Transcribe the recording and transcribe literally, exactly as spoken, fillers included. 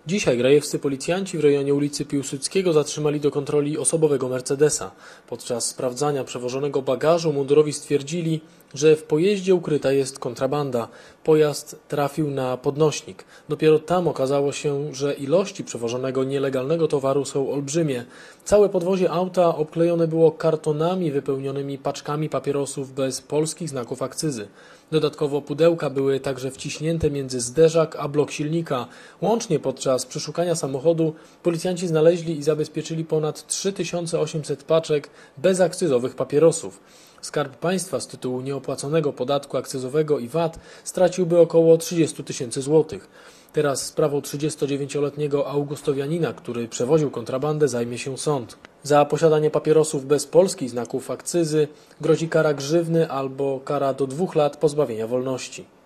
Dzisiaj grajewscy policjanci w rejonie ulicy Piłsudskiego zatrzymali do kontroli osobowego Mercedesa. Podczas sprawdzania przewożonego bagażu mundurowi stwierdzili, że w pojeździe ukryta jest kontrabanda. Pojazd trafił na podnośnik. Dopiero tam okazało się, że ilości przewożonego nielegalnego towaru są olbrzymie. Całe podwozie auta obklejone było kartonami wypełnionymi paczkami papierosów bez polskich znaków akcyzy. Dodatkowo pudełka były także wciśnięte między zderzak a blok silnika. Łącznie podczas przeszukania samochodu policjanci znaleźli i zabezpieczyli ponad trzy tysiące osiemset paczek bezakcyzowych papierosów. Skarb Państwa z tytułu nieopłaconego podatku akcyzowego i V A T straciłby około trzydzieści tysięcy złotych. Teraz sprawą trzydziestodziewięcioletniego augustowianina, który przewoził kontrabandę, zajmie się sąd. Za posiadanie papierosów bez polskich znaków akcyzy grozi kara grzywny albo kara do dwóch lat pozbawienia wolności.